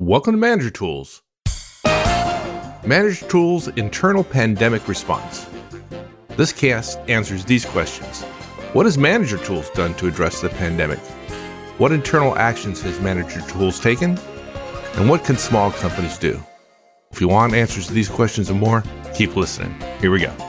Welcome to Manager Tools. Manager Tools Internal Pandemic Response. This cast answers these questions. What has Manager Tools done to address the pandemic? What internal actions has Manager Tools taken? And what can small companies do? If you want answers to these questions and more, keep listening. Here we go.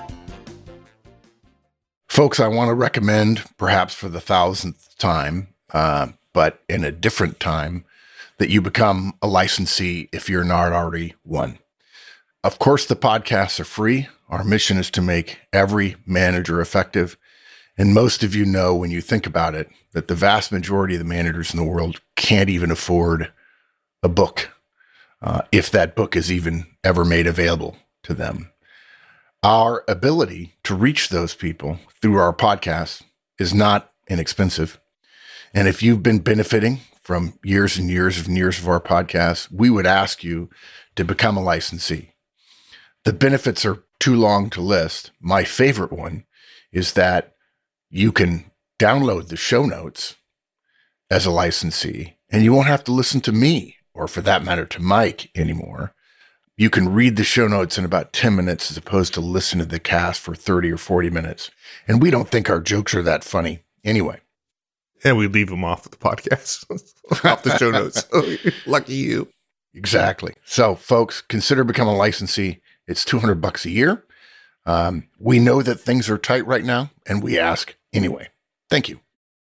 Folks, I want to recommend, perhaps for the 1,000th time, but in a different time, that you become a licensee if you're not already one. Of course, the podcasts are free. Our mission is to make every manager effective. And most of you know, when you think about it, that the vast majority of the managers in the world can't even afford a book, if that book is even ever made available to them. Our ability to reach those people through our podcast is not inexpensive. And if you've been benefiting from years and years of our podcasts, we would ask you to become a licensee. The benefits are too long to list. My favorite one is that you can download the show notes as a licensee, and you won't have to listen to me, or for that matter, to Mike anymore. You can read the show notes in about 10 minutes as opposed to listen to the cast for 30 or 40 minutes. And we don't think our jokes are that funny anyway. And we leave them off the podcast, off the show notes. Lucky you. Exactly. So, folks, consider becoming a licensee. It's $200 a year. We know that things are tight right now, and we ask anyway. Thank you.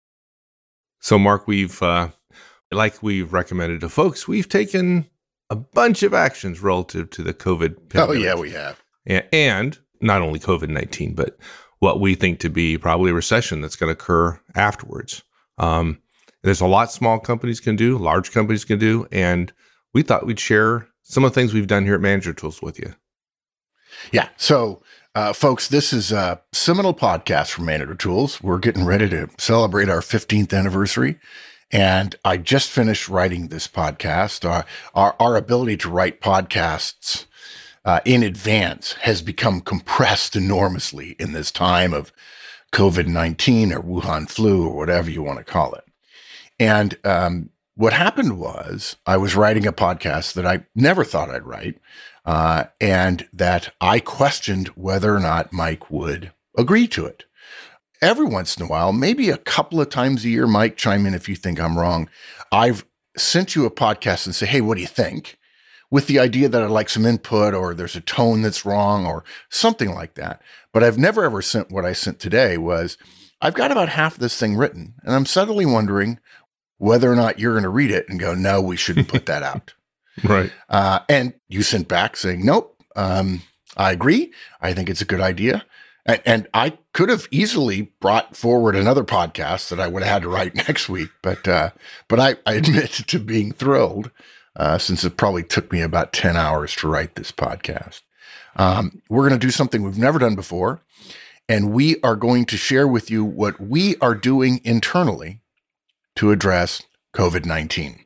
So, Mark, we've recommended to folks, we've taken a bunch of actions relative to the COVID pandemic. Oh, yeah, we have. And not only COVID-19, but what we think to be probably a recession that's going to occur afterwards. There's a lot small companies can do, large companies can do, and we thought we'd share some of the things we've done here at Manager Tools with you. Yeah. So, folks, this is a seminal podcast from Manager Tools. We're getting ready to celebrate our 15th anniversary. And I just finished writing this podcast. Our ability to write podcasts in advance has become compressed enormously in this time of COVID-19 or Wuhan flu or whatever you want to call it. And what happened was I was writing a podcast that I never thought I'd write, and that I questioned whether or not Mike would agree to it. Every once in a while, maybe a couple of times a year, Mike, chime in if you think I'm wrong. I've sent you a podcast and say, hey, what do you think? With the idea that I'd like some input, or there's a tone that's wrong or something like that. But I've never ever sent what I sent today was, I've got about half of this thing written, and I'm suddenly wondering whether or not you're going to read it and go, no, we shouldn't put that out. Right. And you sent back saying, nope, I agree. I think it's a good idea. And I could have easily brought forward another podcast that I would have had to write next week. But I admit to being thrilled, since it probably took me about 10 hours to write this podcast. We're going to do something we've never done before, and we are going to share with you what we are doing internally to address COVID-19.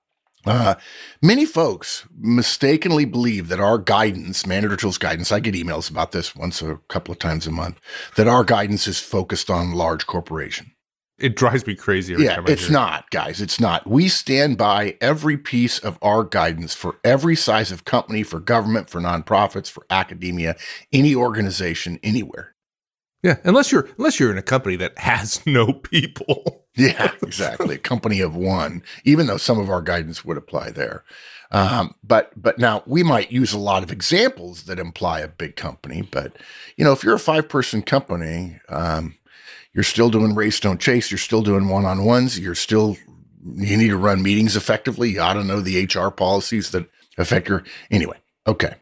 Many folks mistakenly believe that our guidance, Manager Tools guidance, I get emails about this once a couple of times a month, that our guidance is focused on large corporation. It drives me crazy every time I hear it. It's not, guys. It's not. We stand by every piece of our guidance for every size of company, for government, for nonprofits, for academia, any organization, anywhere. Yeah, unless you're in a company that has no people. Yeah, exactly. A company of one, even though some of our guidance would apply there. But now we might use a lot of examples that imply a big company. But, if you're a 5-person company, you're still doing race, don't chase. You're still doing one-on-ones. You need to run meetings effectively. You ought to know the HR policies that affect anyway. Okay.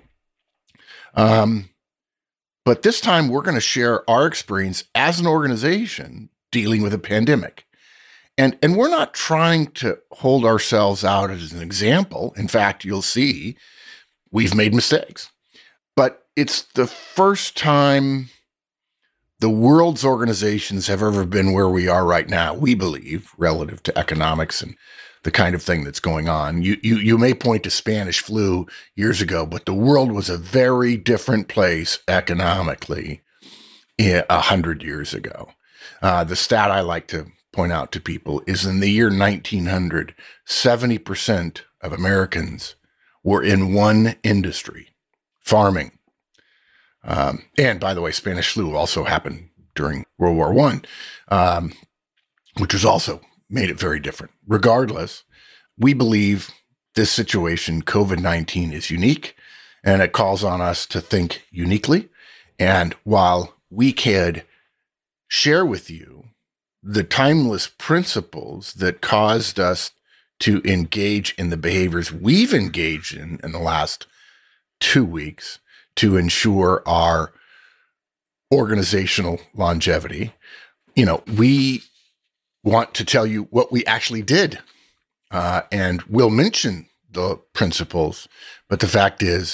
But this time we're going to share our experience as an organization dealing with a pandemic. And we're not trying to hold ourselves out as an example. In fact, you'll see we've made mistakes. But it's the first time the world's organizations have ever been where we are right now, we believe, relative to economics and the kind of thing that's going on. You may point to Spanish flu years ago, but the world was a very different place economically 100 years ago. The stat I like to point out to people is in the year 1900, 70% of Americans were in one industry, farming. And by the way, Spanish flu also happened during World War I, which was also made it very different. Regardless, we believe this situation, COVID-19, is unique, and it calls on us to think uniquely. And while we could share with you the timeless principles that caused us to engage in the behaviors we've engaged in the last 2 weeks to ensure our organizational longevity, we want to tell you what we actually did. And we'll mention the principles, but the fact is,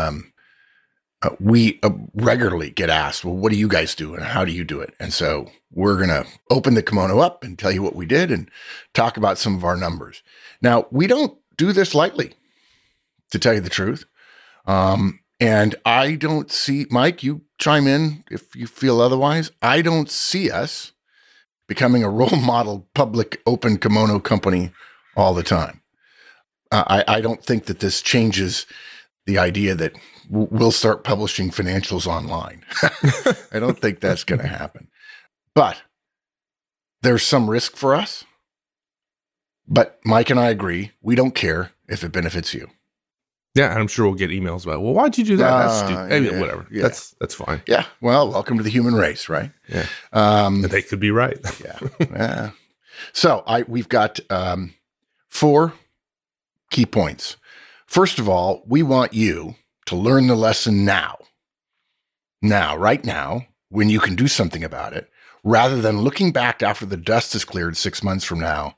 we regularly get asked, well, what do you guys do and how do you do it? And so we're going to open the kimono up and tell you what we did and talk about some of our numbers. Now, we don't do this lightly, to tell you the truth. And I don't see, Mike, you chime in if you feel otherwise. I don't see us becoming a role model public open kimono company all the time. I don't think that this changes the idea that we'll start publishing financials online. I don't think that's going to happen. But there's some risk for us. But Mike and I agree, we don't care if it benefits you. Yeah, and I'm sure we'll get emails about, well, why'd you do that? That's stupid. Whatever. Yeah. That's fine. Yeah. Well, welcome to the human race, right? Yeah. And they could be right. Yeah. So we've got 4 key points. First of all, we want you to learn the lesson now. Now, right now, when you can do something about it, rather than looking back after the dust has cleared 6 months from now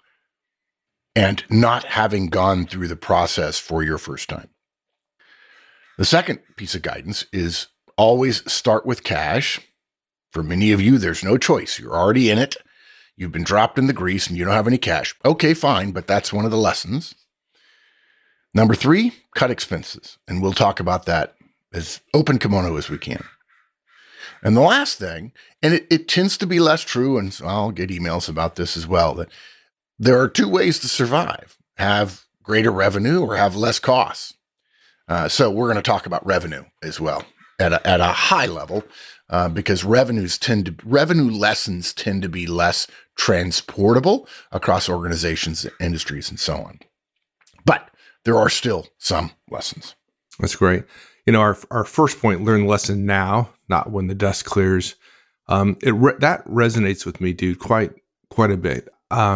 and not having gone through the process for your first time. The second piece of guidance is always start with cash. For many of you, there's no choice. You're already in it. You've been dropped in the grease and you don't have any cash. Okay, fine, but that's one of the lessons. Number 3, cut expenses. And we'll talk about that as open kimono as we can. And the last thing, and it tends to be less true, and so I'll get emails about this as well, that there are 2 ways to survive: have greater revenue or have less costs. So we're going to talk about revenue as well at a high level, because revenue lessons tend to be less transportable across organizations, industries, and so on. But there are still some lessons. That's great. Our first point, learn the lesson now, not when the dust clears. That resonates with me, dude, quite a bit.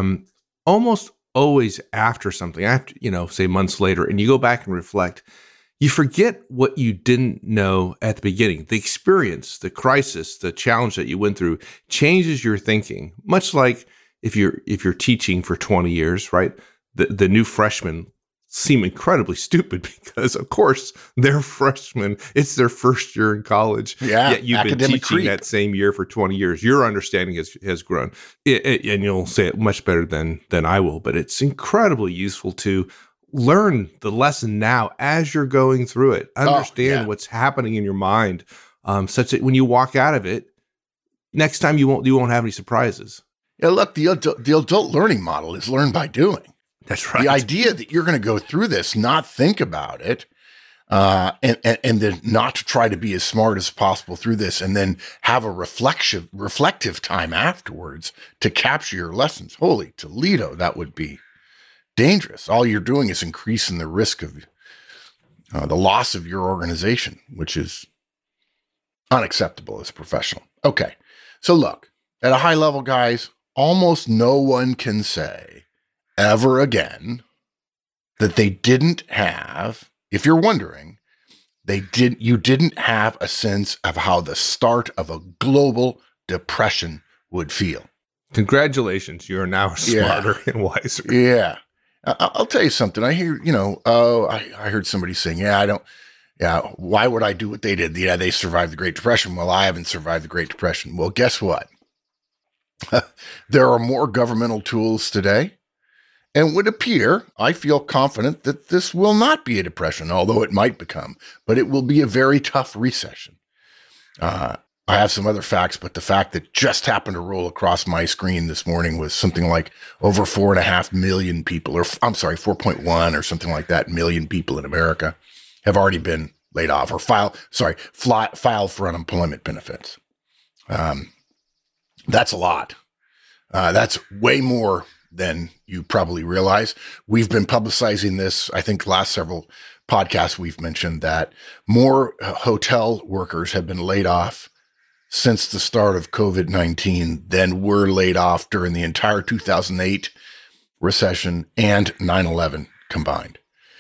Almost always after something, say months later, and you go back and reflect, you forget what you didn't know at the beginning. The experience, the crisis, the challenge that you went through changes your thinking. Much like if you're teaching for 20 years, right? The new freshmen seem incredibly stupid because, of course, they're freshmen. It's their first year in college. Yeah, yet you've been teaching that same year for 20 years. Your understanding has grown. And you'll say it much better than I will, but it's incredibly useful to learn the lesson now as you're going through it. Understand what's happening in your mind, such that when you walk out of it, next time you won't have any surprises. Yeah, look, the adult learning model is learn by doing. That's right. The idea that you're going to go through this, not think about it, and then not to try to be as smart as possible through this, and then have a reflective time afterwards to capture your lessons. Holy Toledo, that would be dangerous. All you're doing is increasing the risk of the loss of your organization, which is unacceptable as a professional. Okay, so look, at a high level, guys, almost no one can say ever again that they didn't have, if you're wondering, you didn't have a sense of how the start of a global depression would feel. Congratulations, you are now smarter and wiser. Yeah. I'll tell you something. I hear, I heard somebody saying, why would I do what they did? Yeah, they survived the Great Depression. Well, I haven't survived the Great Depression. Well, guess what? There are more governmental tools today. And would appear, I feel confident that this will not be a depression, although it might become, but it will be a very tough recession. I I have some other facts, but the fact that just happened to roll across my screen this morning was something like over 4.5 million people, or I'm sorry, 4.1 or something like that million people in America have already been laid off or filed for unemployment benefits. That's a lot. That's way more than you probably realize. We've been publicizing this, I think, last several podcasts we've mentioned that more hotel workers have been laid off since the start of COVID-19 than were laid off during the entire 2008 recession and 9/11 combined.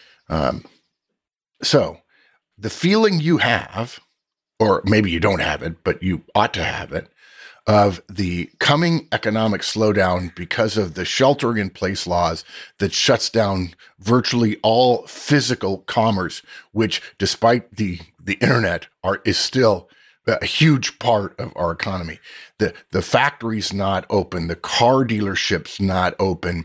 So the feeling you have, or maybe you don't have it, but you ought to have it, of the coming economic slowdown because of the sheltering in place laws that shuts down virtually all physical commerce, which despite the internet is still a huge part of our economy. The factory's not open, the car dealership's not open,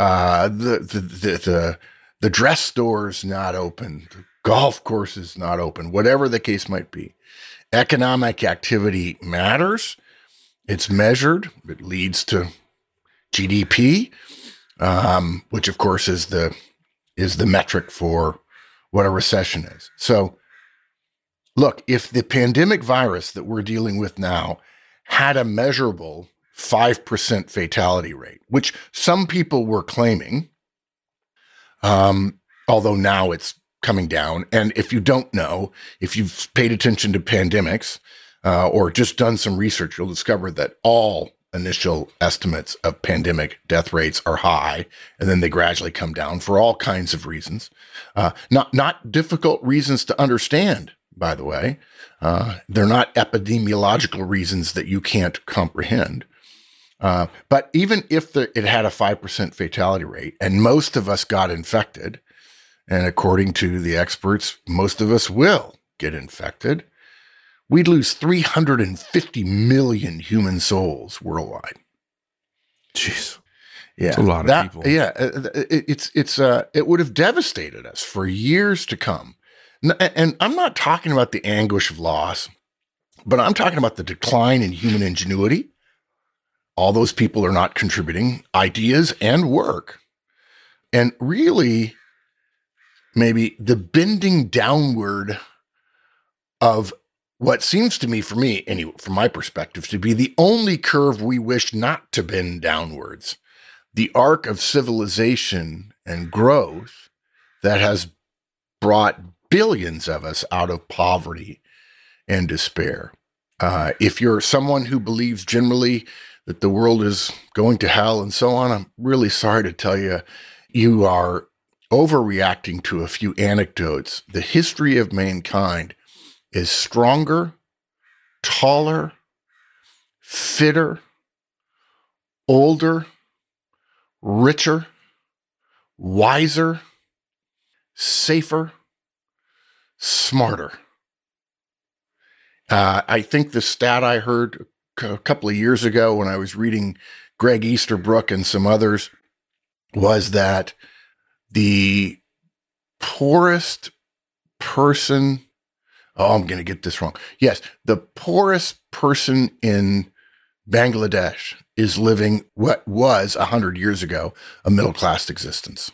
the dress store's not open, the golf course is not open, whatever the case might be. Economic activity matters. It's measured. It leads to GDP, which of course is the metric for what a recession is. So look, if the pandemic virus that we're dealing with now had a measurable 5% fatality rate, which some people were claiming, although now it's coming down. And if you don't know, if you've paid attention to pandemics, or just done some research, you'll discover that all initial estimates of pandemic death rates are high, and then they gradually come down for all kinds of reasons. Not difficult reasons to understand, by the way. They're not epidemiological reasons that you can't comprehend. But even if it had a 5% fatality rate, and most of us got infected, and according to the experts, most of us will get infected, we'd lose 350 million human souls worldwide. Jeez. Yeah. That's a lot of people. Yeah. It would have devastated us for years to come. And I'm not talking about the anguish of loss, but I'm talking about the decline in human ingenuity. All those people are not contributing ideas and work. And really, maybe the bending downward of what seems to me, from my perspective, to be the only curve we wish not to bend downwards, the arc of civilization and growth that has brought billions of us out of poverty and despair. If you're someone who believes generally that the world is going to hell and so on, I'm really sorry to tell you, you are overreacting to a few anecdotes. The history of mankind is stronger, taller, fitter, older, richer, wiser, safer, smarter. I think the stat I heard a couple of years ago when I was reading Greg Easterbrook and some others was that the poorest person, I'm going to get this wrong. Yes, the poorest person in Bangladesh is living what was 100 years ago a middle-class existence.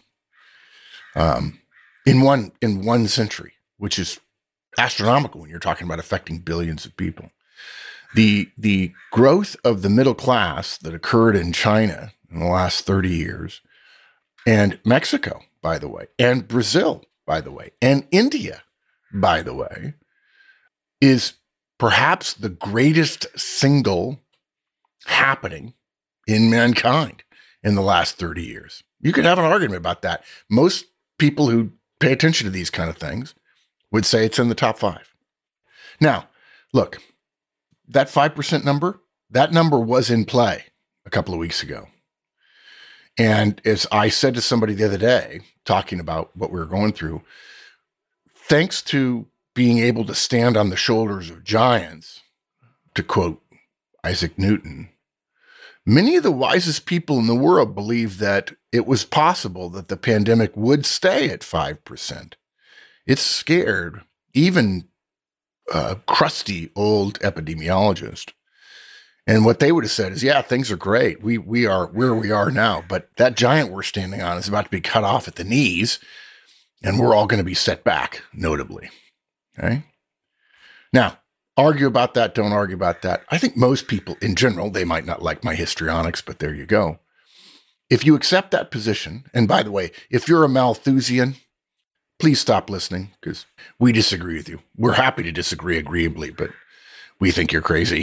In one century, which is astronomical when you're talking about affecting billions of people. The growth of the middle class that occurred in China in the last 30 years, and Mexico, by the way, and Brazil, by the way, and India, by the way, is perhaps the greatest single happening in mankind in the last 30 years. You could have an argument about that. Most people who pay attention to these kind of things would say it's in the top 5. Now, look, that 5% number, that number was in play a couple of weeks ago. And as I said to somebody the other day, talking about what we were going through, thanks to being able to stand on the shoulders of giants, to quote Isaac Newton, many of the wisest people in the world believe that it was possible that the pandemic would stay at 5%. It scared even crusty old epidemiologist. And what they would have said is, yeah, things are great. We are where we are now, but that giant we're standing on is about to be cut off at the knees, and we're all going to be set back, notably. Okay. Now, argue about that, don't argue about that. I think most people in general, they might not like my histrionics, but there you go. If you accept that position, and by the way, if you're a Malthusian, please stop listening because we disagree with you. We're happy to disagree agreeably, but we think you're crazy.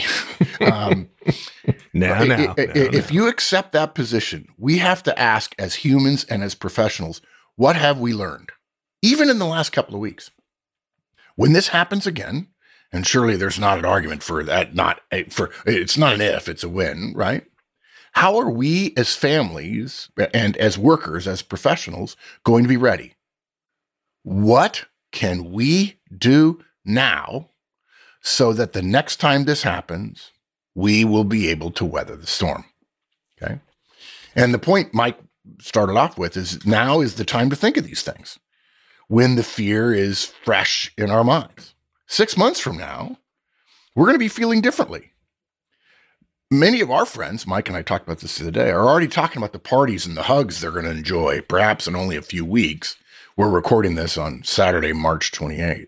If you accept that position, we have to ask as humans and as professionals, what have we learned? Even in the last couple of weeks. When this happens again, and surely there's not an argument for that, it's not an if, it's a when, right? How are we as families and as workers, as professionals, going to be ready? What can we do now so that the next time this happens, we will be able to weather the storm? Okay. And the point Mike started off with is now is the time to think of these things when the fear is fresh in our minds. 6 months from now, we're going to be feeling differently. Many of our friends, Mike and I talked about this the other day, are already talking about the parties and the hugs they're going to enjoy, perhaps in only a few weeks. We're recording this on Saturday, March 28th.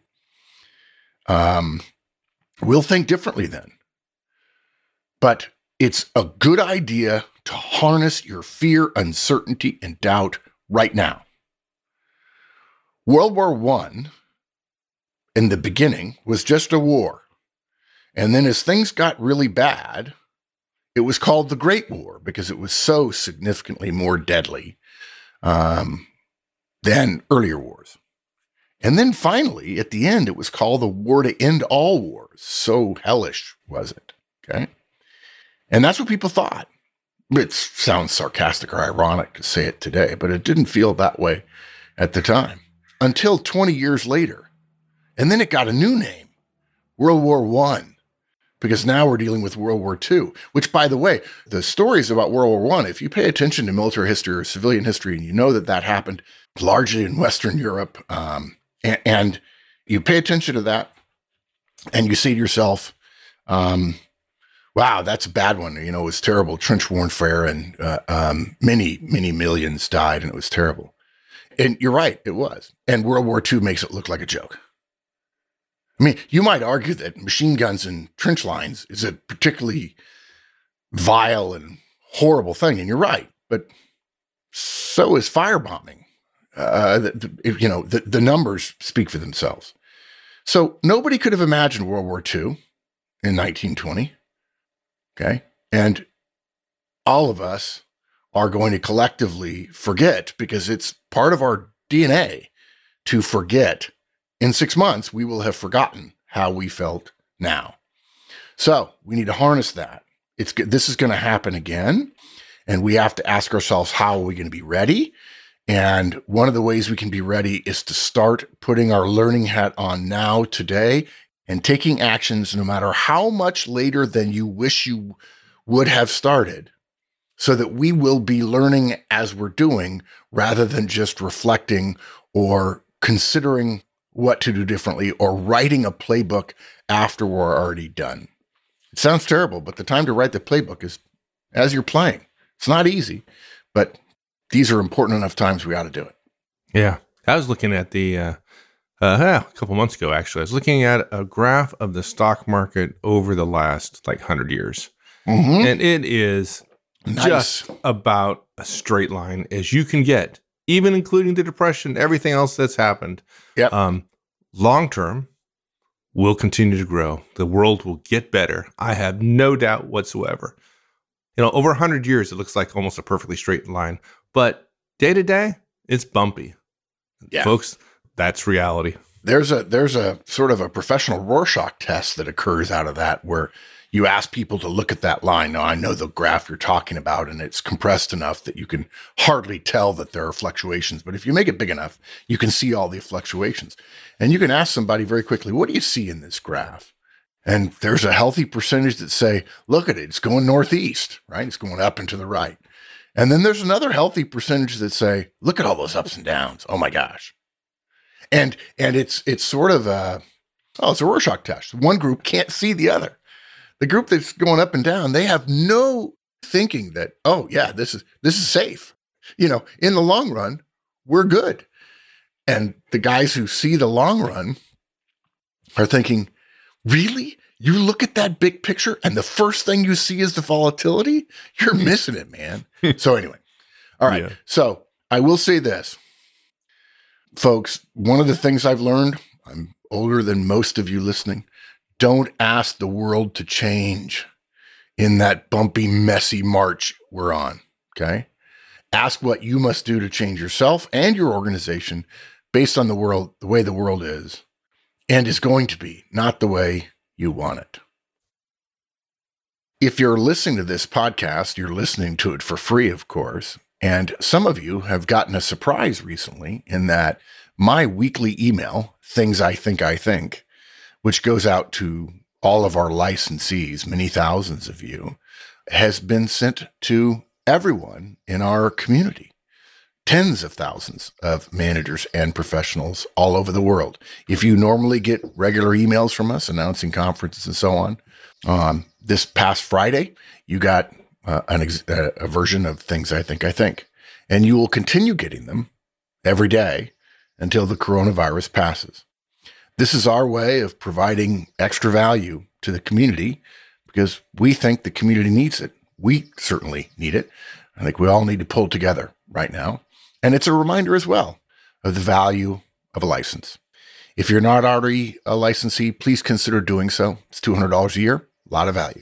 We'll think differently then. But it's a good idea to harness your fear, uncertainty, and doubt right now. World War I, in the beginning, was just a war. And then as things got really bad, it was called the Great War because it was so significantly more deadly than earlier wars. And then finally, at the end, it was called the War to End All Wars. So hellish was it, okay? And that's what people thought. It sounds sarcastic or ironic to say it today, but it didn't feel that way at the time. Until 20 years later. And then it got a new name, World War I, because now we're dealing with World War II, which, by the way, the stories about World War I, if you pay attention to military history or civilian history, and you know that that happened largely in Western Europe, and you pay attention to that, and you say to yourself, wow, that's a bad one. You know, it was terrible. Trench warfare, and many, many millions died, and it was terrible. And you're right, it was. And World War II makes it look like a joke. I mean, you might argue that machine guns and trench lines is a particularly vile and horrible thing, and you're right. But so is firebombing. The numbers speak for themselves. So nobody could have imagined World War II in 1920. Okay, and all of us are going to collectively forget because it's part of our DNA to forget. In 6 months, we will have forgotten how we felt now. So we need to harness that. This is going to happen again. And we have to ask ourselves, how are we going to be ready? And one of the ways we can be ready is to start putting our learning hat on now, today, and taking actions no matter how much later than you wish you would have started, so that we will be learning as we're doing rather than just reflecting or considering what to do differently or writing a playbook after we're already done. It sounds terrible, but the time to write the playbook is as you're playing. It's not easy, but these are important enough times we ought to do it. Yeah. I was looking at a couple months ago, actually. I was looking at a graph of the stock market over the last 100 years. Mm-hmm. And it is just about a straight line as you can get, even including the Depression, everything else that's happened. Yep. Long term, will continue to grow. The world will get better. I have no doubt whatsoever. Over 100 years, it looks like almost a perfectly straight line. But day to day, it's bumpy. Yeah. Folks, that's reality. There's a sort of a professional Rorschach test that occurs out of that where you ask people to look at that line. Now, I know the graph you're talking about, and it's compressed enough that you can hardly tell that there are fluctuations. But if you make it big enough, you can see all the fluctuations. And you can ask somebody very quickly, what do you see in this graph? And there's a healthy percentage that say, look at it, it's going northeast, right? It's going up and to the right. And then there's another healthy percentage that say, look at all those ups and downs. Oh my gosh. And it's sort of Oh, it's a Rorschach test. One group can't see the other. The group that's going up and down, they have no thinking that, oh yeah, this is safe. In the long run, we're good. And the guys who see the long run are thinking, really? You look at that big picture and the first thing you see is the volatility? You're missing it, man. So anyway, all right. Yeah. So I will say this, folks, one of the things I've learned, I'm older than most of you listening, don't ask the world to change in that bumpy, messy march we're on, okay? Ask what you must do to change yourself and your organization based on the way the world is and is going to be, not the way you want it. If you're listening to this podcast, you're listening to it for free, of course. And some of you have gotten a surprise recently in that my weekly email, Things I Think, which goes out to all of our licensees, many thousands of you, has been sent to everyone in our community. Tens of thousands of managers and professionals all over the world. If you normally get regular emails from us announcing conferences and so on, this past Friday, you got a version of Things I Think. And you will continue getting them every day until the coronavirus passes. This is our way of providing extra value to the community because we think the community needs it. We certainly need it. I think we all need to pull together right now. And it's a reminder as well of the value of a license. If you're not already a licensee, please consider doing so. It's $200 a year, a lot of value.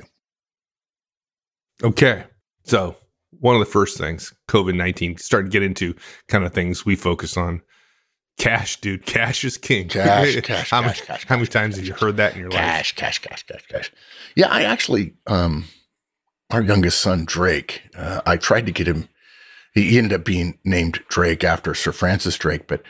Okay. So one of the first things, COVID-19, started to get into kind of things we focus on. Cash, dude. Cash is king. Cash. How many times have you heard that in your life? Cash. Yeah, I actually, our youngest son, Drake, I tried to get him. He ended up being named Drake after Sir Francis Drake, but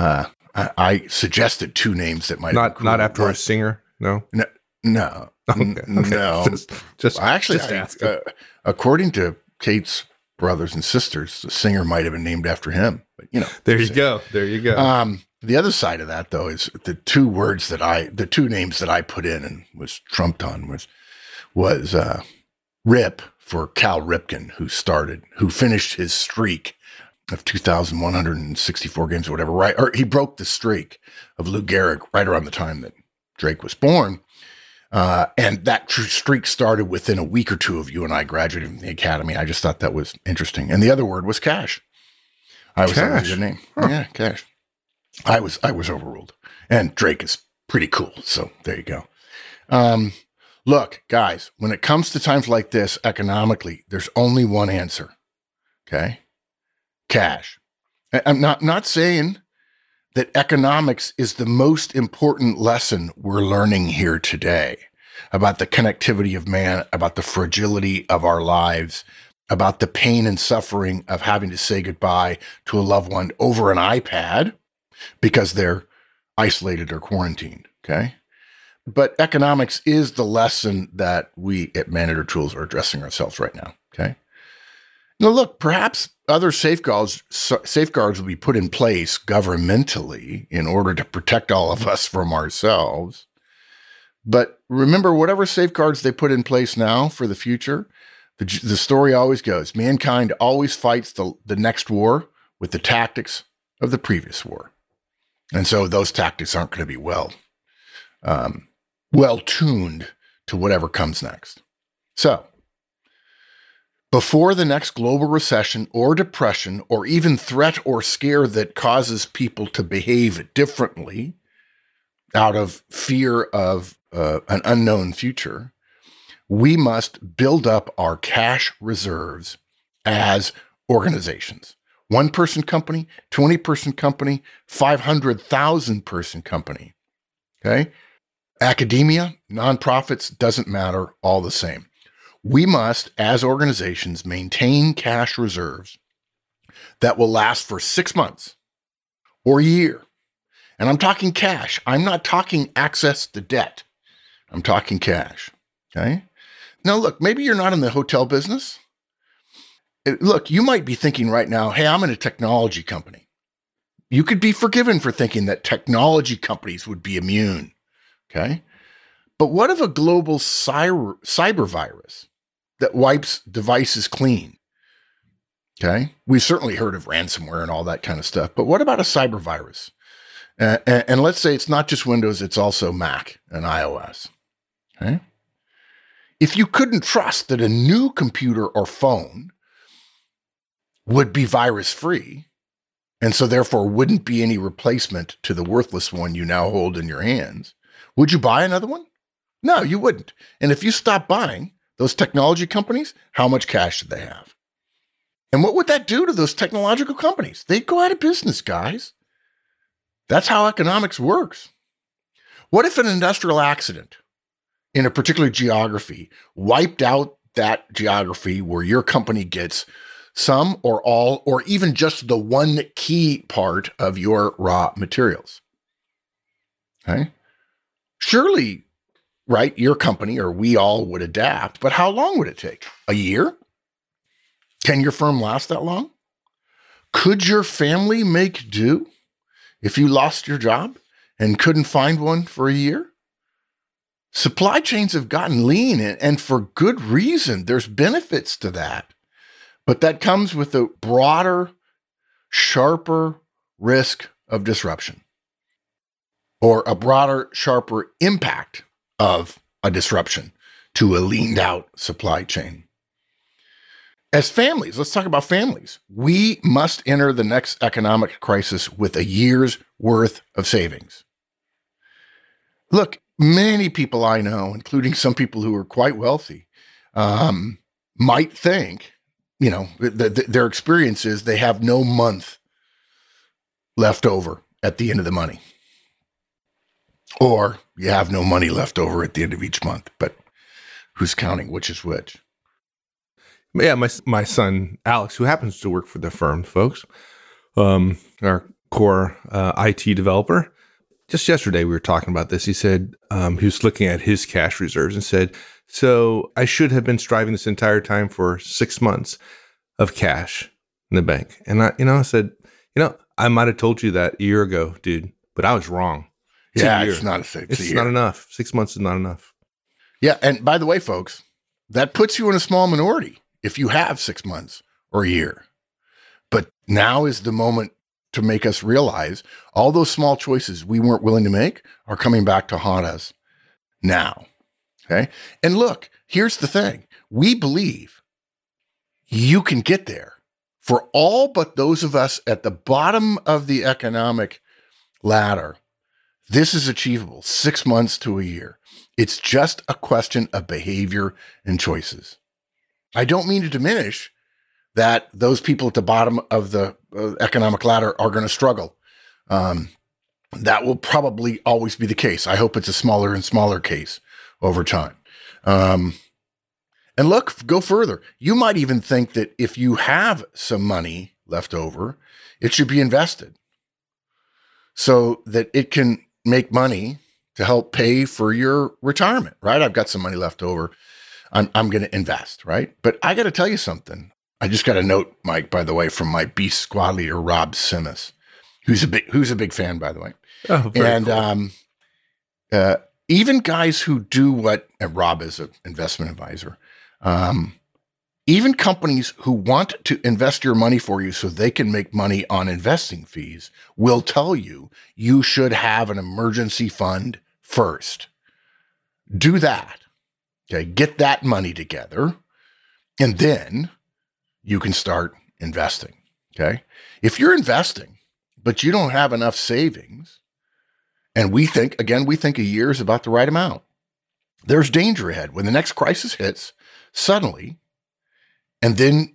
I suggested two names that might not after a singer. No. Okay. No. Just ask. According to Kate's brothers and sisters, the singer might have been named after him. But there you go. The other side of that, though, is the two names that I put in and was trumped on was Rip for Cal Ripken, who finished his streak of 2,164 games or whatever, right? Or he broke the streak of Lou Gehrig right around the time that Drake was born. And that streak started within a week or two of you and I graduating from the academy. I just thought that was interesting. And the other word was cash. I was that was a good name. Huh. Yeah, cash. I was overruled. And Drake is pretty cool. So there you go. Look, guys, when it comes to times like this economically, there's only one answer. Okay? Cash. I'm not saying that economics is the most important lesson we're learning here today about the connectivity of man, about the fragility of our lives, about the pain and suffering of having to say goodbye to a loved one over an iPad because they're isolated or quarantined, okay? But economics is the lesson that we at Manager Tools are addressing ourselves right now, okay? Now, look, perhaps other safeguards will be put in place governmentally in order to protect all of us from ourselves. But remember, whatever safeguards they put in place now for the future, the story always goes, mankind always fights the next war with the tactics of the previous war. And so those tactics aren't going to be well tuned to whatever comes next. So, before the next global recession or depression or even threat or scare that causes people to behave differently out of fear of an unknown future, we must build up our cash reserves as organizations. 1-person company, 20-person company, 500,000-person company. Okay? Academia, nonprofits, doesn't matter, all the same. We must, as organizations, maintain cash reserves that will last for 6 months or a year. And I'm talking cash. I'm not talking access to debt. I'm talking cash. Okay? Now, look, maybe you're not in the hotel business. Look, you might be thinking right now, hey, I'm in a technology company. You could be forgiven for thinking that technology companies would be immune Okay. But what if a global cyber virus that wipes devices clean? Okay. We've certainly heard of ransomware and all that kind of stuff. But what about a cyber virus? And let's say it's not just Windows, it's also Mac and iOS. Okay. If you couldn't trust that a new computer or phone would be virus free, and so therefore wouldn't be any replacement to the worthless one you now hold in your hands, would you buy another one? No, you wouldn't. And if you stop buying those technology companies, how much cash do they have? And what would that do to those technological companies? They'd go out of business, guys. That's how economics works. What if an industrial accident in a particular geography wiped out that geography where your company gets some or all, or even just the one key part of your raw materials? Okay. Surely, right, your company or we all would adapt, but how long would it take? A year? Can your firm last that long? Could your family make do if you lost your job and couldn't find one for a year? Supply chains have gotten lean, and for good reason. There's benefits to that. But that comes with a broader, sharper risk of disruption, or a broader, sharper impact of a disruption to a leaned out supply chain. As families, let's talk about families. We must enter the next economic crisis with a year's worth of savings. Look, many people I know, including some people who are quite wealthy, might think, their experience is they have no month left over at the end of the money. Or you have no money left over at the end of each month, but who's counting which is which? Yeah, my son, Alex, who happens to work for the firm, folks, our core IT developer, just yesterday we were talking about this. He said he was looking at his cash reserves and said, so I should have been striving this entire time for 6 months of cash in the bank. And I said, I might have told you that a year ago, dude, but I was wrong. It's not It's not enough. 6 months is not enough. Yeah. And by the way, folks, that puts you in a small minority if you have 6 months or a year. But now is the moment to make us realize all those small choices we weren't willing to make are coming back to haunt us now. Okay. And look, here's the thing. We believe you can get there for all but those of us at the bottom of the economic ladder. This is achievable, 6 months to a year. It's just a question of behavior and choices. I don't mean to diminish that those people at the bottom of the economic ladder are going to struggle. That will probably always be the case. I hope it's a smaller and smaller case over time. And look, go further. You might even think that if you have some money left over, it should be invested so that it can make money to help pay for your retirement, right? I've got some money left over. I'm going to invest, right? But I got to tell you something. I just got a note, Mike, by the way, from my Beast squad leader, Rob Simas, who's a big fan, by the way. Oh, very cool. Even guys who do what, and Rob is an investment advisor, even companies who want to invest your money for you so they can make money on investing fees will tell you you should have an emergency fund first. Do that. Okay, get that money together, and then you can start investing. Okay. If you're investing, but you don't have enough savings, and we think a year is about the right amount, there's danger ahead. When the next crisis hits suddenly, and then,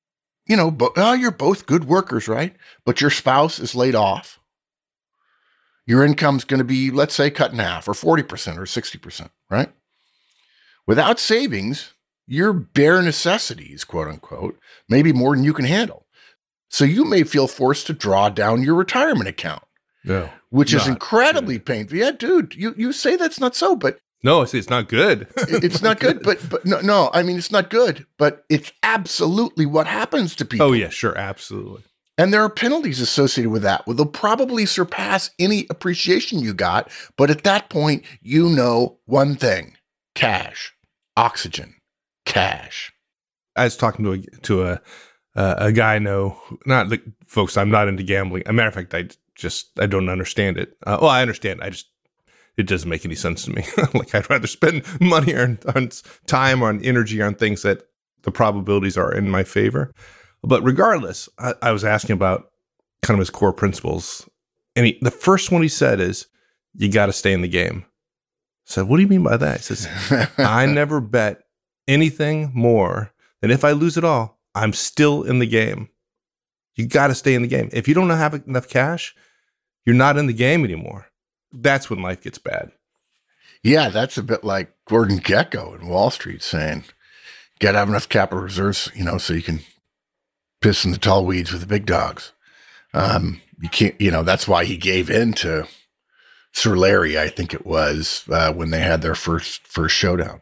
you're both good workers, right? But your spouse is laid off. Your income's going to be, let's say, cut in half or 40% or 60%, right? Without savings, your bare necessities, quote unquote, may be more than you can handle. So you may feel forced to draw down your retirement account, which is incredibly painful. Yeah, dude, you say that's not so, but no, I say it's not good. It's not good, but no, I mean, it's not good, but it's absolutely what happens to people. Oh yeah, sure. Absolutely. And there are penalties associated with that. Well, they'll probably surpass any appreciation you got. But at that point, you know one thing: cash, oxygen, cash. I was talking to a guy I know, not the folks. I'm not into gambling. As a matter of fact, I don't understand it. Well, I understand. It doesn't make any sense to me. Like, I'd rather spend money on time or on energy on things that the probabilities are in my favor. But regardless, I was asking about kind of his core principles. And the first one he said is, you got to stay in the game. I said, what do you mean by that? He says, I never bet anything more than if I lose it all, I'm still in the game. You got to stay in the game. If you don't have enough cash, you're not in the game anymore. That's when life gets bad. Yeah, that's a bit like Gordon Gekko in Wall Street saying, got to have enough capital reserves, so you can piss in the tall weeds with the big dogs. You can't, that's why he gave in to Sir Larry, I think it was, when they had their first showdown.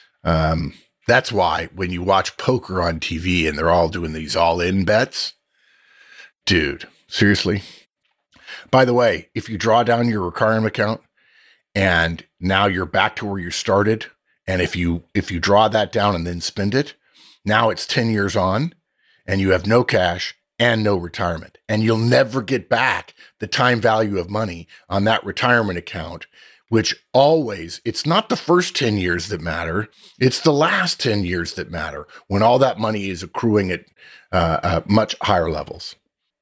That's why when you watch poker on TV and they're all doing these all-in bets, dude, seriously. By the way, if you draw down your retirement account and now you're back to where you started, and if you draw that down and then spend it, now it's 10 years on and you have no cash and no retirement, and you'll never get back the time value of money on that retirement account, which always, it's not the first 10 years that matter. It's the last 10 years that matter when all that money is accruing at much higher levels.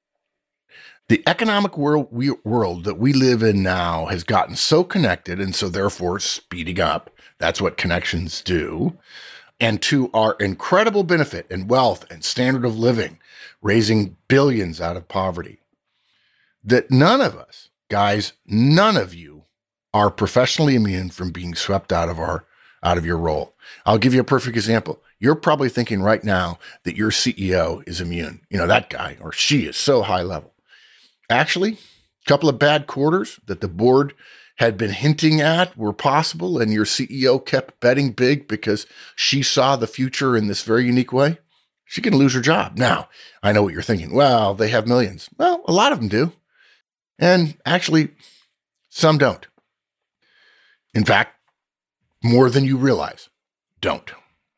The economic world that we live in now has gotten so connected and so therefore speeding up. That's what connections do. And to our incredible benefit and wealth and standard of living, raising billions out of poverty, that none of us, guys, none of you are professionally immune from being swept out of your role. I'll give you a perfect example. You're probably thinking right now that your CEO is immune. That guy or she is so high level. Actually, a couple of bad quarters that the board had been hinting at were possible, and your CEO kept betting big because she saw the future in this very unique way, she can lose her job. Now, I know what you're thinking. Well, they have millions. Well, a lot of them do. And actually, some don't. In fact, more than you realize don't.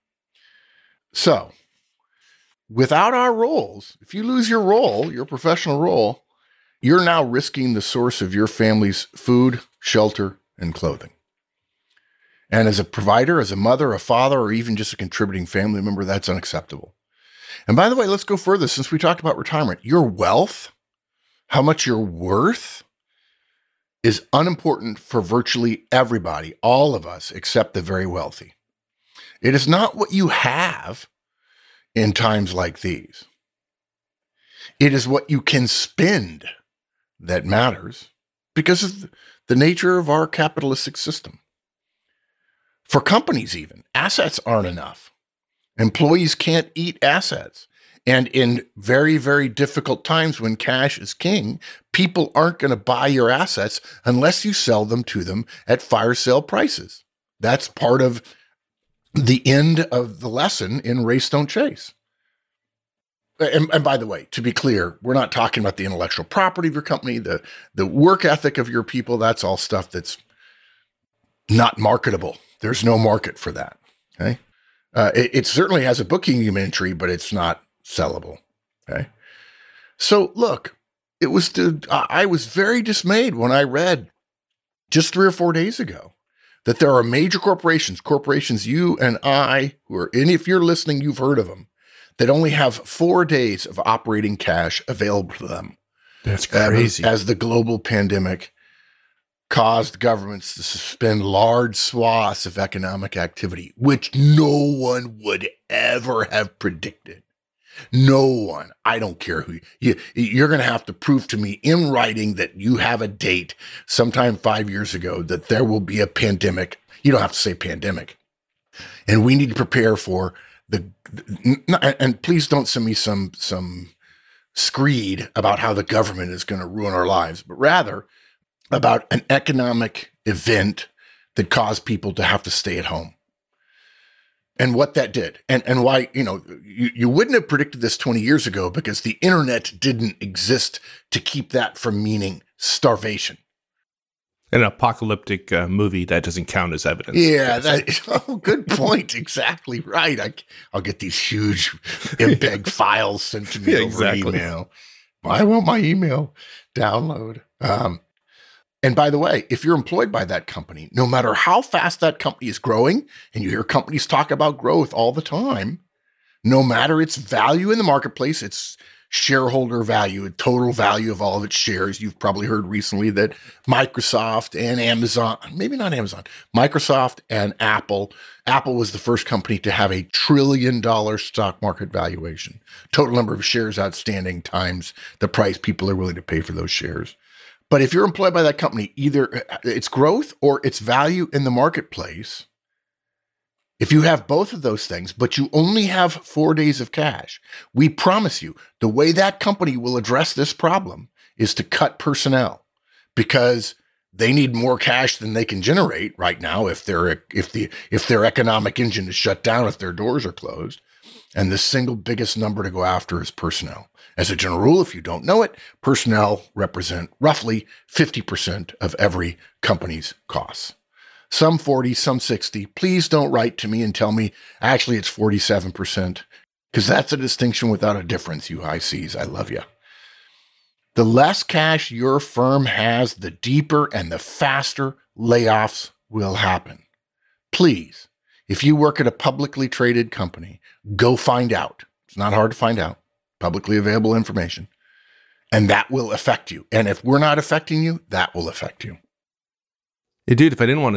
So, without our roles, if you lose your role, your professional role, you're now risking the source of your family's food, shelter, and clothing. And as a provider, as a mother, a father, or even just a contributing family member, that's unacceptable. And by the way, let's go further. Since we talked about retirement, your wealth, how much you're worth, is unimportant for virtually everybody, all of us, except the very wealthy. It is not what you have in times like these. It is what you can spend that matters because of the nature of our capitalistic system. For companies even, assets aren't enough. Employees can't eat assets. And in very, very difficult times when cash is king, people aren't going to buy your assets unless you sell them to them at fire sale prices. That's part of the end of the lesson in Race Don't Chase. And by the way, to be clear, we're not talking about the intellectual property of your company, the work ethic of your people. That's all stuff that's not marketable. There's no market for that. Okay, it certainly has a bookkeeping entry, but it's not sellable. Okay, so look, I was very dismayed when I read just 3 or 4 days ago that there are major corporations you and I and if you're listening, you've heard of them, that only have 4 days of operating cash available to them. That's crazy. As the global pandemic caused governments to suspend large swaths of economic activity, which no one would ever have predicted. No one. I don't care who you're going to have to prove to me in writing that you have a date sometime 5 years ago that there will be a pandemic. You don't have to say pandemic. And we need to prepare for and please don't send me some screed about how the government is going to ruin our lives, but rather about an economic event that caused people to have to stay at home. and what that did and why, you wouldn't have predicted this 20 years ago because the internet didn't exist to keep that from meaning starvation. An apocalyptic movie that doesn't count as evidence. Yeah, good point. Exactly right. I'll get these huge MPEG files sent to me over email. I want my email download. And by the way, if you're employed by that company, no matter how fast that company is growing, and you hear companies talk about growth all the time, no matter its value in the marketplace, its shareholder value, total value of all of its shares. You've probably heard recently that Microsoft and Amazon, maybe not Amazon, Microsoft and Apple was the first company to have $1 trillion stock market valuation. Total number of shares outstanding times the price people are willing to pay for those shares. But if you're employed by that company, either its growth or its value in the marketplace, if you have both of those things, but you only have 4 days of cash, we promise you the way that company will address this problem is to cut personnel because they need more cash than they can generate right now if their economic engine is shut down, if their doors are closed. And the single biggest number to go after is personnel. As a general rule, if you don't know it, personnel represent roughly 50% of every company's costs. Some 40, some 60. Please don't write to me and tell me, actually, it's 47%, because that's a distinction without a difference, you high Cs. I love you. The less cash your firm has, the deeper and the faster layoffs will happen. Please, if you work at a publicly traded company, go find out. It's not hard to find out. Publicly available information. And that will affect you. And if we're not affecting you, that will affect you. Hey, dude, if I didn't want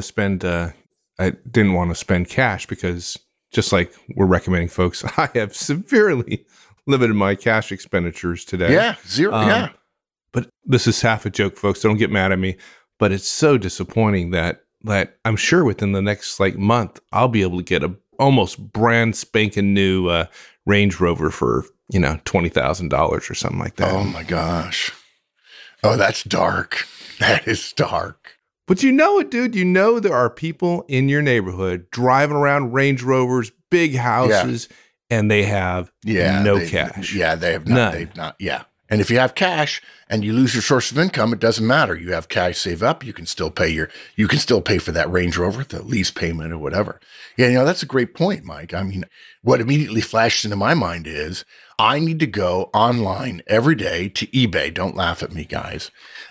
to spend cash because just like we're recommending folks, I have severely limited my cash expenditures today. Yeah, zero. Yeah. But this is half a joke, folks. Don't get mad at me. But it's so disappointing that I'm sure within the next month, I'll be able to get a almost brand spanking new Range Rover for, $20,000 or something like that. Oh my gosh. Oh, that's dark. That is dark. But you know it, dude. You know there are people in your neighborhood driving around Range Rovers, big houses, and they have no cash. Yeah, they have not. None. They've not. Yeah. And if you have cash and you lose your source of income, it doesn't matter. You have cash saved up. You can still pay for that Range Rover, the lease payment or whatever. Yeah, that's a great point, Mike. I mean, what immediately flashed into my mind is I need to go online every day to eBay. Don't laugh at me, guys.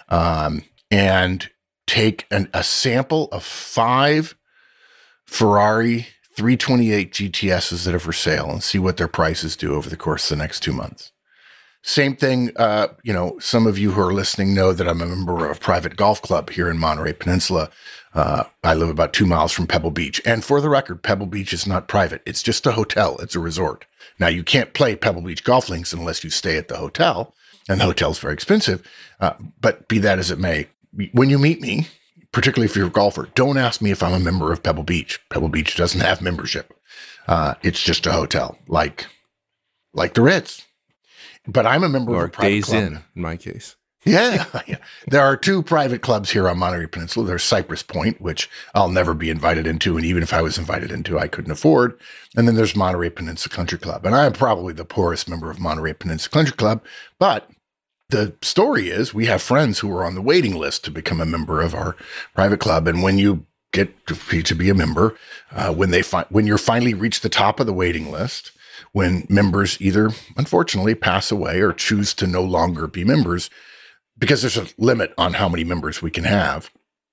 And take a sample of 5 Ferrari 328 GTSs that are for sale and see what their prices do over the course of the next 2 months. Same thing, some of you who are listening know that I'm a member of a private golf club here in Monterey Peninsula. I live about 2 miles from Pebble Beach. And for the record, Pebble Beach is not private. It's just a hotel. It's a resort. Now, you can't play Pebble Beach golf links unless you stay at the hotel, and the hotel's very expensive. But be that as it may, when you meet me, particularly if you're a golfer, don't ask me if I'm a member of Pebble Beach. Pebble Beach doesn't have membership. It's just a hotel, like the Ritz. But I'm a member of a private Days club. In my case. Yeah. There are 2 private clubs here on Monterey Peninsula. There's Cypress Point, which I'll never be invited into, and even if I was invited into, I couldn't afford. And then there's Monterey Peninsula Country Club. And I'm probably the poorest member of Monterey Peninsula Country Club, but the story is we have friends who are on the waiting list to become a member of our private club. And when you get to be a member, when you're finally reached the top of the waiting list, when members either, unfortunately, pass away or choose to no longer be members, because there's a limit on how many members we can have,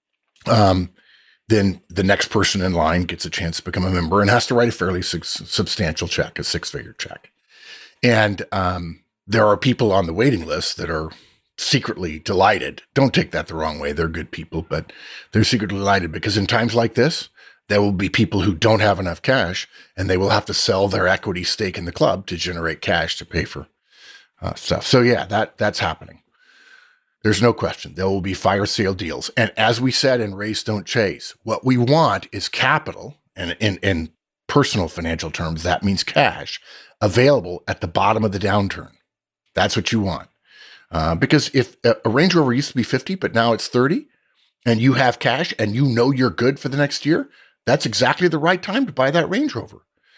then the next person in line gets a chance to become a member and has to write a fairly substantial check, a 6-figure check. And there are people on the waiting list that are secretly delighted. Don't take that the wrong way. They're good people, but they're secretly delighted because in times like this, there will be people who don't have enough cash and they will have to sell their equity stake in the club to generate cash to pay for stuff. So yeah, that's happening. There's no question. There will be fire sale deals. And as we said in Race Don't Chase, what we want is capital, and in personal financial terms, that means cash, available at the bottom of the downturn. That's what you want. Because if a Range Rover used to be 50, but now it's 30, and you have cash and you know you're good for the next year, that's exactly the right time to buy that Range Rover.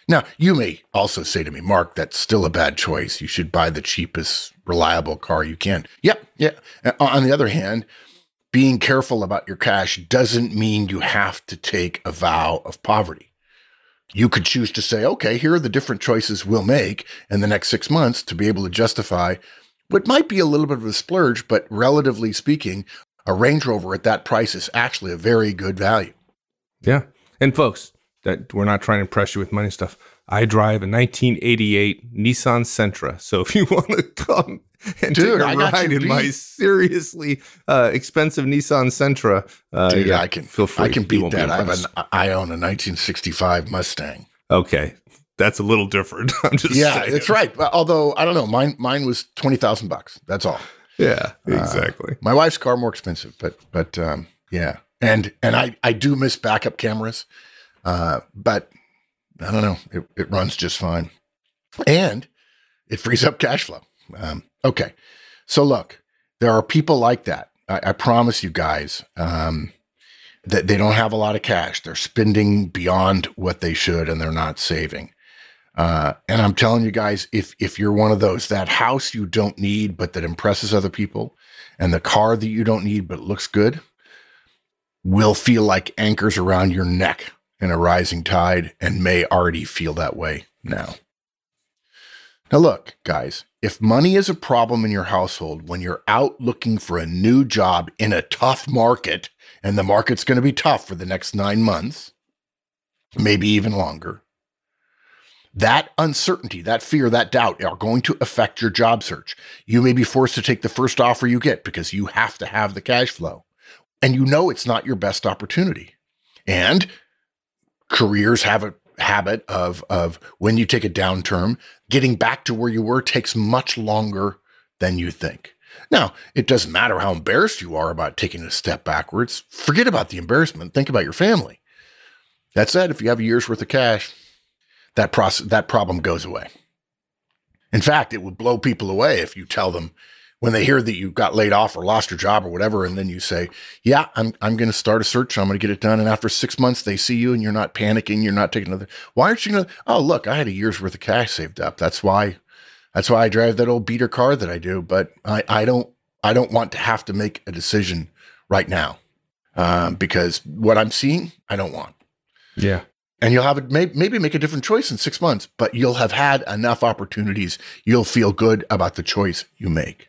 Now, you may also say to me, Mark, that's still a bad choice. You should buy the cheapest, reliable car you can. Yep. Yeah. On the other hand, being careful about your cash doesn't mean you have to take a vow of poverty. You could choose to say, okay, here are the different choices we'll make in the next 6 months to be able to justify what might be a little bit of a splurge, but relatively speaking, a Range Rover at that price is actually a very good value. Yeah. And folks, that we're not trying to impress you with money stuff. I drive a 1988 Nissan Sentra. So if you want to come and take a ride in my seriously expensive Nissan Sentra, I can feel free. I can beat that. I own a 1965 Mustang. Okay. That's a little different. I'm just saying. That's right. Although I don't know, mine was $20,000. That's all. Yeah, exactly. My wife's car more expensive, but yeah. And I do miss backup cameras, but I don't know. It runs just fine, and it frees up cash flow. Okay, so look, there are people like that. I promise you guys that they don't have a lot of cash. They're spending beyond what they should, and they're not saving. And I'm telling you guys, if you're one of those, that house you don't need, but that impresses other people, and the car that you don't need, but looks good, will feel like anchors around your neck in a rising tide, and may already feel that way now. Now look, guys, if money is a problem in your household when you're out looking for a new job in a tough market, and the market's going to be tough for the next 9 months, maybe even longer, that uncertainty, that fear, that doubt are going to affect your job search. You may be forced to take the first offer you get because you have to have the cash flow, and you know it's not your best opportunity. And careers have a habit of when you take a downturn, getting back to where you were takes much longer than you think. Now, it doesn't matter how embarrassed you are about taking a step backwards. Forget about the embarrassment. Think about your family. That said, if you have a year's worth of cash, that problem goes away. In fact, it would blow people away if you tell them, when they hear that you got laid off or lost your job or whatever, and then you say, yeah, I'm going to start a search. I'm going to get it done. And after 6 months, they see you and you're not panicking. You're not taking another. Why aren't you going to? Oh, look, I had a year's worth of cash saved up. That's why I drive that old beater car that I do. But I don't want to have to make a decision right now because what I'm seeing, I don't want. Yeah. And you'll have maybe make a different choice in 6 months, but you'll have had enough opportunities. You'll feel good about the choice you make.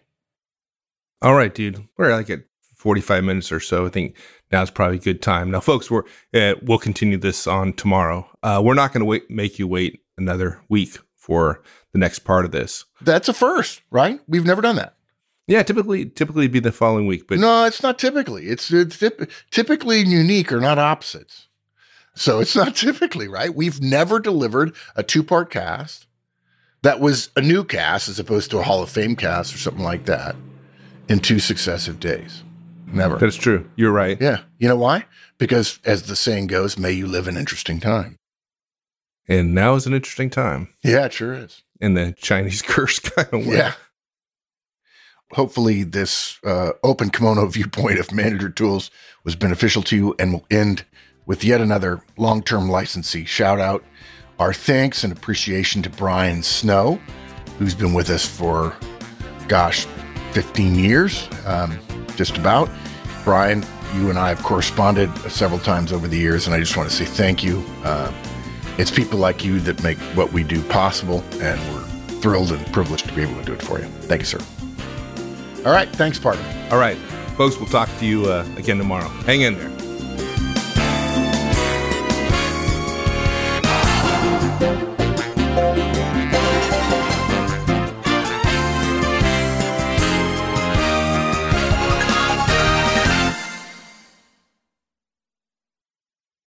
All right, dude. We're like at 45 minutes or so. I think now's probably a good time. Now, folks, we'll continue this on tomorrow. We're not going to make you wait another week for the next part of this. That's a first, right? We've never done that. Yeah, typically it'd be the following week. But no, it's not typically. It's typically unique or not opposites. So it's not typically, right? We've never delivered a 2-part cast that was a new cast as opposed to a Hall of Fame cast or something like that in 2 successive days. Never. That's true. You're right. Yeah. You know why? Because as the saying goes, may you live an interesting time. And now is an interesting time. Yeah, it sure is. In the Chinese curse kind of way. Yeah. Hopefully this open kimono viewpoint of Manager Tools was beneficial to you, and will end with yet another long-term licensee shout out. Our thanks and appreciation to Brian Snow, who's been with us for, 15 years, just about. Brian, you and I have corresponded several times over the years, and I just want to say thank you. It's people like you that make what we do possible, and we're thrilled and privileged to be able to do it for you. Thank you, sir. All right. Thanks, partner. All right. Folks, we'll talk to you again tomorrow. Hang in there.